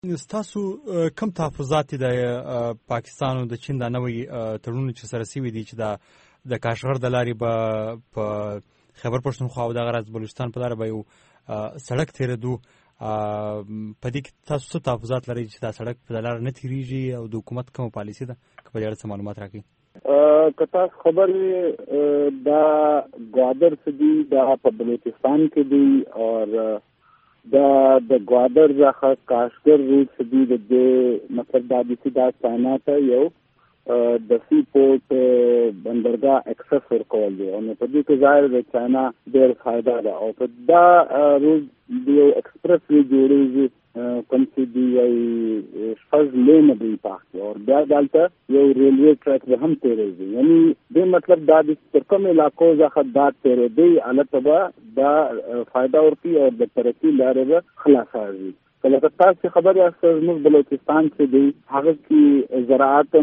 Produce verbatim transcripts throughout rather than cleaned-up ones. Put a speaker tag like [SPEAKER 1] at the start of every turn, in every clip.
[SPEAKER 1] ستاسو کم تحفظات د پاکستان او د چین د نوې تړونونو چې سره سوي دي چې د د کاشغر د لارې به په خیبر پښتونخوا او د غرض بلوچستان په لاره به یو سړک تیرېدو، په دې کې تاسو څه تحفظات لرئ چې دا سړک په لاره نه تیریږي او د حکومت کومه پالیسي ده؟ که په دې اړه څه معلومات راکړئ.
[SPEAKER 2] که تاسو خبر وي دا ګوادر څه دي، دا په بلوچستان کې دي او دا د ګوادر څخه کاشغر روټ څه دي، د دې مطلب دا دي چې دا چاینا ته یو د سی پورټ بندرګاه اکسس ورکول دي او په دې کې ظاهر د چاینا ډېر فایده ده او په دا روټ د یو ایکسپریس وی جوړېږي کوم چې دی یو شپږ لینه دی پاکي او بیا دلته یو ریلوی ټریک به هم تیریږي. یعنی دې مطلب دا د تر کوم علاقو څخه دا تیرېدی هلته به دا فایده ورکوي او د ترقي لارې به خلاصوي. کله که تاسو خبر یاست زموږ بلوچستان چې دی هغه کې زراعت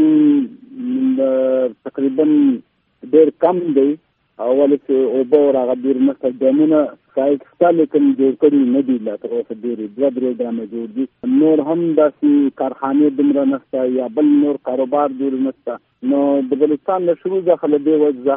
[SPEAKER 2] تقریبا ډېر کم دی او ولې چې اوبه ورغه ډېر نشته، ډیمونه ښایسته لیکن جوړ کړي نه دي لا تر اوسه، ډېرې دوه درې ډامې جوړ دي، نور هم داسې کارخانې دومره نشته یا بل نور کاروبار جوړ نشته. نو د بلوچستان له شروع څخه له دې وجه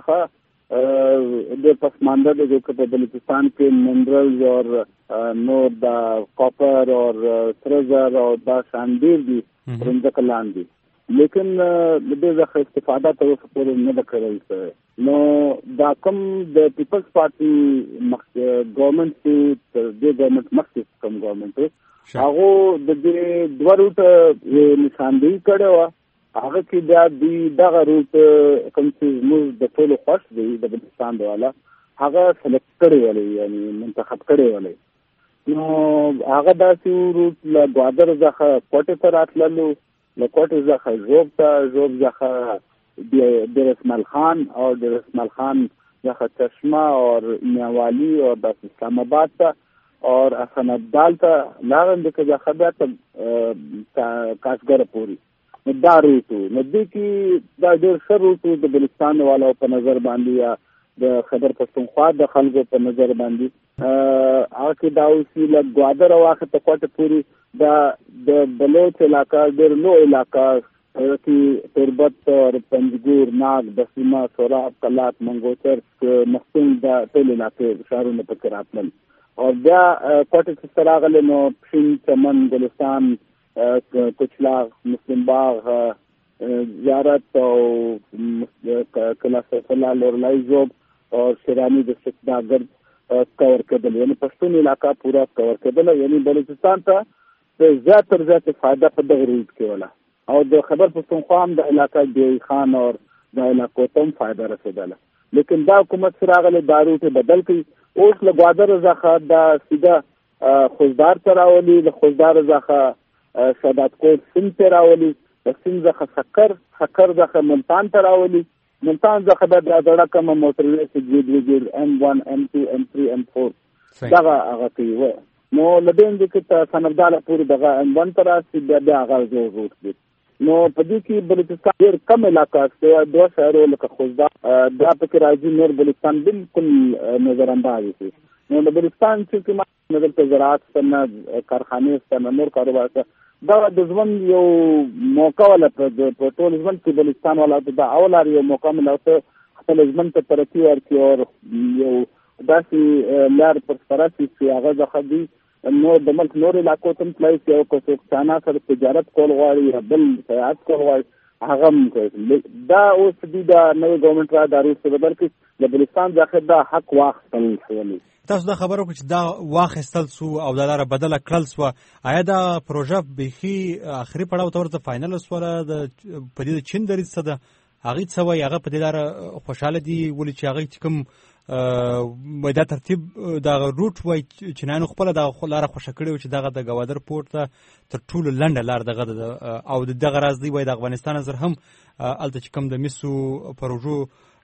[SPEAKER 2] څخه ډېر پسمانده دی چې په بلوچستان کې منرلز او نور د کاپر او سره زر او دا شان ډېر دي پر ځمکه لاندې، لیکن د دې څخه استفاده تر اوسه پورې نه ده کړې شوې. نو دا کوم د پیپلز پارټي ګورنمنټ چې تر دې ګورنمنټ مخکې کوم ګورنمنټ و هغه د دې دوه روټ نشاندهي کړې وه، هغه کې بیا دوی دغه روټ کوم چې زموږ د ټولو خوښ دی د بلوچستان د والا هغه سلیکټ کړی ولی، یعنی منتخب کړی ولی. نو هغه داسې روټ له ګوادر څخه کوټې ته راتللو، له کوټې څخه ژوب ته، ژوب څخه دیر اسماعیل خان او دیر اسماعیل خان څخه چشمه او میاوالی او د اسلام آباد ته او حسن ابدال ته لاغند کې څخه بیا ته کاشغر پورې. نو دا روټ نو دې کې دا ډېر ښه روټ د بلوچستان والو په نظر باندې یا د خیبر پښتونخوا د خلکو په نظر باندې هغه کې دا اوسي له ګوادر واخه ته کوټه پورې دا د بلوچ علاقه ډېر لو علاقه کې تربت اور پنجګور ناگ بسیمه سوراب کلات منګوچر مختون دا ټول علاقې ښارونه پکې راتلل او بیا کوټه کې سره غلې نو پښین چمن ګلستان کچلاغ مسلم باغ زیارت او کلا سفلا لورلای جوب او شیرانی د سکداګر کور کېدل، یعنی پښتون علاقہ پورا کور کېدل. یعنی بلوچستان ته زیاتره زیاته فائدہ په دغه روټ کې ولا او د خیبر پښتونخوا هم د علاقہ دی خان او د علاقو ته فائدہ رسیدله، لیکن دا حکومت سره غلې دا روټ بدل کړي. اوس له ګوادر څخه دا سیده خوزدار ته راولي، له خوزدار څخه سادات کوټ سند ته راولي، د سند څخه سکر سکر څخه ملتان ته راولي، ملتان څخه د دړه کوم موټر وې چې جی ایم ون ایم ټو ایم تھری ایم فور دغه هغه کوي. نو لدین د کې سنبداله پورې دغه ایم ون تر راسي بیا بیا هغه جوړ روټ دي. نو په دې کې بلوچستان ډېر کم علاقه شته، دوه شهرو لکه خوزدار دا پکې راځي، نور بلوچستان بالکل نظر انداز شي. نو د بلوچستان چې کومه نظر ته زراعت ستنه کارخانې ستنه نور کاروبار ته دا د ژوند یو موقع ولا په ټول ژوند کې بلوچستان والا دا اولار یو موقع ملوته خپل ژوند ته ترقي ورکړي او یو داسې لار پر سراسي چې هغه ځخه دی نو د ملک نور علاقو ته تلای شي او که څوک چانا سره تجارت کول غواړي یا بل سیاحت کول غواړي هغه هم کوي. دا اوس دې دا نوې ګورنمنټ را دارو څه بدل کړي د بلوچستان ځخه دا حق واخیستل شوی.
[SPEAKER 1] تاسو دا خبرو کې چې دا واخیستل سو او دا لاره بدله کړل سو، آیا دا پروژه بيخي اخري پړاو ته ورته فائنل وسوله د په دې چین درې څه ده هغه څه وایي هغه په دې لاره خوشاله دي ولې چې هغه کوم وای دا ترتیب دا روټ وای چې نن خپل دا لاره خوشا کړی چې دغه د ګوادر پورت ته تر ټولو لنډه لار دغه او دغه راز دی وای د افغانستان نظر هم الته چې کوم د میسو پروژو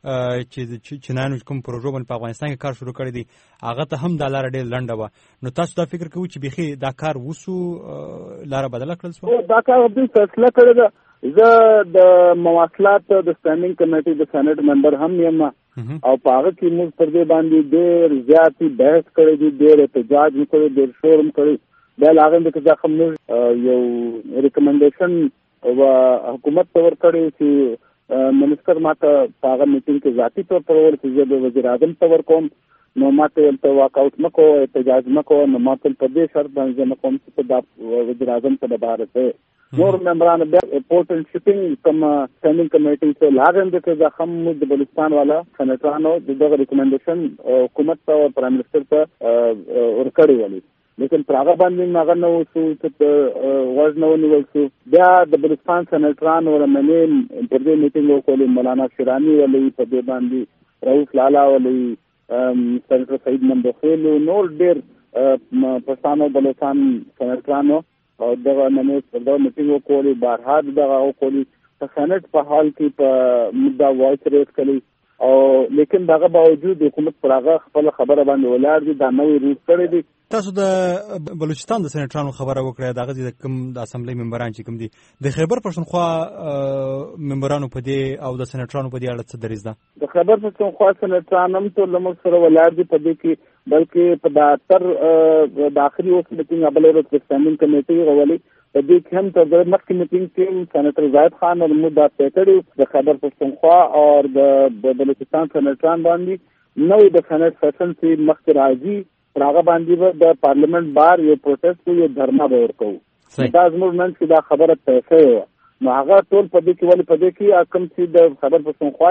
[SPEAKER 1] چې چې نن کوم پروژو باندې په افغانستان کې کار شروع کړی دی هغه ته هم دا لار ډېر لنډه و. نو تاسو دا فکر کوئ چې بيخي دا کار وسو لار بدله کړل سو؟
[SPEAKER 2] دا کار به فیصله کړی دا زه د مواصلات د سټینډینګ کمیټې د سېنات ممبر هم یم او په هغه کې موږ پر دې باندې ډېر زیاتې بحث کړی دی، ډېر احتجاج وکړی، ډېر شور هم کړی بیا هغه د ځکه موږ یو ریکمنډیشن او حکومت ته ورکړی چې منسټر ماته هغه میټینګ کې ذاتی تور پر ور چې د وزیر اعظم ته ورکوم نو ماته ولته واک اوټ مکو احتجاج مکو نو ماته په دې شرط باندې نه کوم چې د وزیر اعظم ته د بار ته نور ممبران بیا پورټل شپینګ کوم سټینډینګ کمیټي ته لاګم د چې د هم د بلوچستان والا سنټرانو دغه ریکمنډیشن حکومت ته پرایم منسټر ته ورکړی ولی لیکن پراغه باندې هغه نو څه ورځ نو نیول شو بیا د بلوچستان سنټران ور منې پر دې میټینګ وکړي مولانا شیرانی ولی په دې باندې رؤوف لالا ولی سنټر سعید مندوخیل نور ډیر پښتانه بلوچستان سنټرانو او دغه نمو دغه میټینګ وکړي بارها دغه وکړي په سنټ په حال کې په مدعا وایس ریټ کړي او لیکن دغه باوجود حکومت پراغه خپل خبره باندې ولاړ دي دا نوې روټ کړی دي.
[SPEAKER 1] تاسو د بلوچستان د سنټرانو خبره وکړه دغه د کوم د اسمبلی ممبران چې کوم دي د خیبر پښتونخوا ممبرانو په دې او د سنټرانو په دې اړه څه دریځ ده؟
[SPEAKER 2] د خیبر پښتونخوا سنټرانم ته لمر سره ولاړ دي په دې کې بلکې په داتر د اخري وخت میټینګ ابل ورځ د سټینډینګ کمیټي غوړي په دې کې هم تر مخکې میټینګ کې سېنیټر زاهد خان او مودا پېټړي د خیبر پښتونخوا او د بلوچستان سنټران باندې نو د سېنیټ سیشن کې مخکې راځي راغه باندې د پارلیمنت بار یو پروټیسټ یو دھرنا به ورکو دا زموږ نن چې دا خبره پیښه و نو هغه ټول په دې کې ولې په دې کې کوم چې د خبر پښتونخوا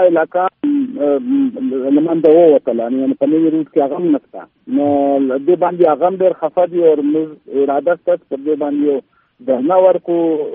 [SPEAKER 2] علاقہ لمنده ووتل یعنی په نوې روټ کې هغه نشته نو دې باندې هغه ډېر خفه دي او موږ اراده ست په دې باندې دھرنا ورکو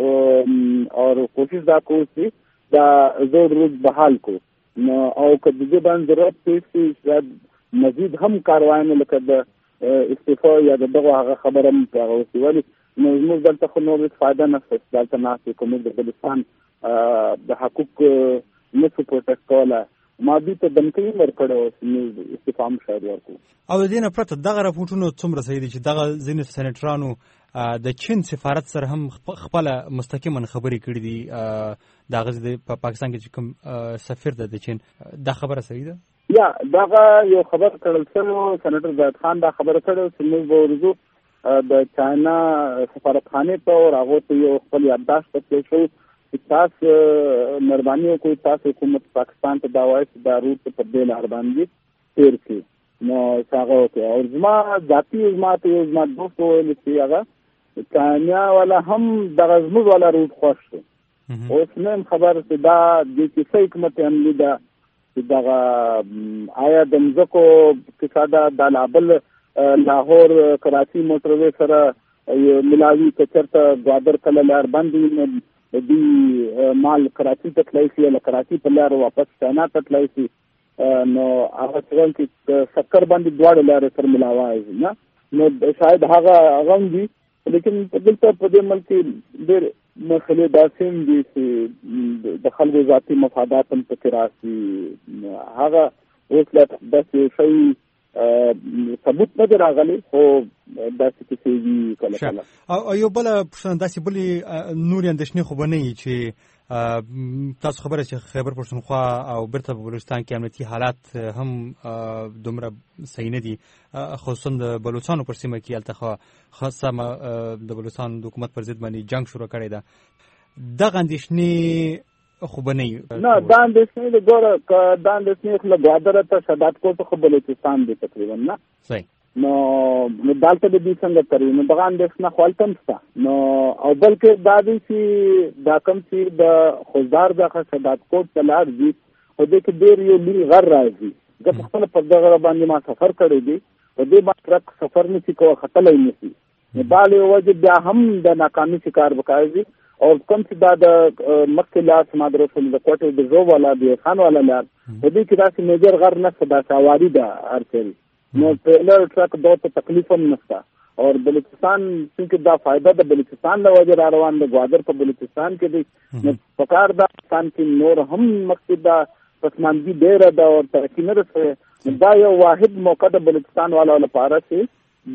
[SPEAKER 2] او کوشش دا کوو چې دا زور روز بحال کو نو او که دې باندې ضرورت شي شاید مزید هم کاروایونه لکه د استعفا یا دغه هغه خبره هم هغه وسیولي نو موږ دلته خو نور فایده نشته دلته ناسې کوم د بلوچستان د حقوق نسو پروټیکټ کوله ما دې ته دمکې ورکړو چې استعفا هم شاید ورکو
[SPEAKER 1] او د دې نه پرته دغه راپورټونو څومره صحیح دي چې دغه ځینې سېنیټرانو د چین سفارت سره هم خپل مستقیما خبرې کړې دي دغه د پاکستان کې کوم سفیر د چین دا خبره صحیح ده
[SPEAKER 2] یا دغه یو خبر کړل شو سېنیټر زاهد خان دا خبره کړو چې موږ به ورزو د چاینا سفارتخانه ته او هغه ته یو خپل یادداشت پکې شو چې تاسو مهرباني وکړئ تاسو حکومت پاکستان ته دا وایي چې دا روټ په دې لار باندې تیر کړي نو هغه ته او زما ذاتي زما ته زما دوست ویل چې هغه چاینا والا هم د غزموز والا روټ خوښ شو اوس نن خبر چې دا د کیسې حکومت عملی دا دغه آیا د مزکو کساده د لابل لاهور کراچي موټروي سره ملاوي کچرته غادر کله لار باندې دی مال کراچي ته تللی شي له کراچي په لار واپس چاینا ته تللی شي نو هغه څنګه چې سکر باندې دواړه لارې سره ملاوي نه نو شاید هغه هغه دي لیکن دلته په دې ملک ډېر مسلې داسې دي چې د خلکو ذاتي مفادات هم پکې راشي هغه اوس لا داسې شی ثبوت نه دی راغلی خو داسې کیسې دي کله کله
[SPEAKER 1] او یو بله پوښتنه داسې بلې نورې اندېښنې خو به نه وي چې تاسو خبره چې خیبر پښتونخوا او بیرته په بلوچستان کې امنیتي حالات هم دومره صحیح نه دي خصوصا د بلوچستانو پر سیمه کې هلته خاصه د بلوچستان د حکومت پر ضد باندې جنګ شروع کړی ده دغه اندېښنې خو به نه وي
[SPEAKER 2] نه دا اندېښنې د ګوره که دا اندېښنې خو له ګوادره ته شداد کوټ خو بلوچستان دی تقریبا نه
[SPEAKER 1] صحیح
[SPEAKER 2] نو نو دلته د دې څنګه ترې نو دغه اندېښنه خو هلته هم شته نو او بلکې دا دی چې دا کوم چې د خوزدار څخه شداد کوټ ته لاړ ځي خو دې کې ډېر یو لوی غر راځي زه په خپله پر دغه باندې ما سفر کړی دی په دې باندې ټرک سفر نه شي کوه ختلی نه شي نو دا له وجې بیا هم د ناکامي شکار وکړي او کوم چې دا د مخکې لار چې ما در وښودل د کوټې د زو والا د خان والا لار په دې کې داسې میجر غر نشته دا سواري ده هر څه نو ټریلر ټرک دا ته تکلیف هم نشته او بلوچستان څنګه دا فائدہ د بلوچستان له وجې را روان د ګوادر په بلوچستان کې دی نو پکار دا پاکستان کې نور هم مقصد دا پسماندګي ډېره ده او ترقي نه رسوي دا یو واحد موقع د بلوچستان والا لپاره چې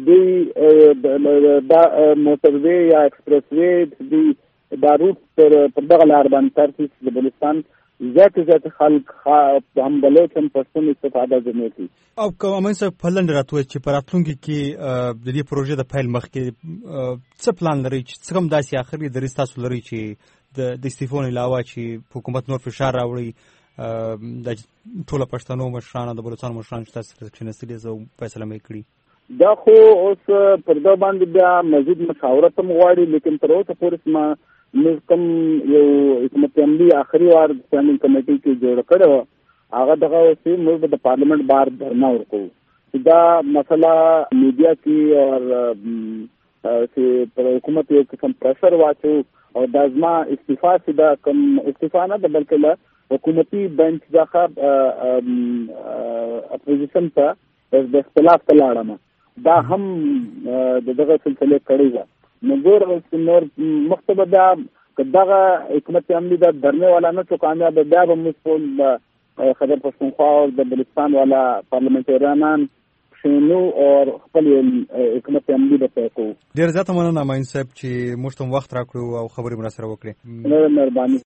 [SPEAKER 2] دی دا موټروي یا ایکسپریس وی دی دا روټ پر دغه لار باندې تر چې د بلوچستان زیات زیات خلک هم بلوچ هم پښتون استفاده زموږ کی
[SPEAKER 1] او کوم څه په لند راتوي چې پر اتلونکي کې د دې پروژې د فایل مخ کې څه پلان لري چې څنګه داسې اخري د ریستاسو لري چې د استعفا علاوه چې حکومت نور فشار راوړي د ټول پښتنو مشرانو د بلوچستان مشرانو چې تاسو کې نسلي زو فیصله مې کړی
[SPEAKER 2] دا خو اوس پر دا باندې بیا مزید مشاورت هم غواړي لیکن تر اوسه پورې ما موږ کوم یو حکومت عملی آخري وار سټانډینګ کمیټي کې جوړ کړو هغه دغه اوسې موږ د پارلیمنت بار دھرنا ورکو دا مسله میډیا کې او چې پر حکومت یو قسم پریشر واچو او دا زما استعفا چې دا کوم استعفا نه ده بلکې حکومتي بنچ ځخه اپوزیشن ته د اختلاف ته لاړم دا هم د دغه سلسله کړی و نو ګور نور مختبه دا دغه حکومت عملی دا درنه والا نه څو کامیاب بیا به مسئول خبر پښتونخوا او د بلوچستان والا پارلیمنټریانان شنو او خپل حکومت عملی به تکو
[SPEAKER 1] ډیر زیاته مننه ماین صاحب چې موږ ته وخت راکړو او خبرې مرسته وکړې
[SPEAKER 2] مهرباني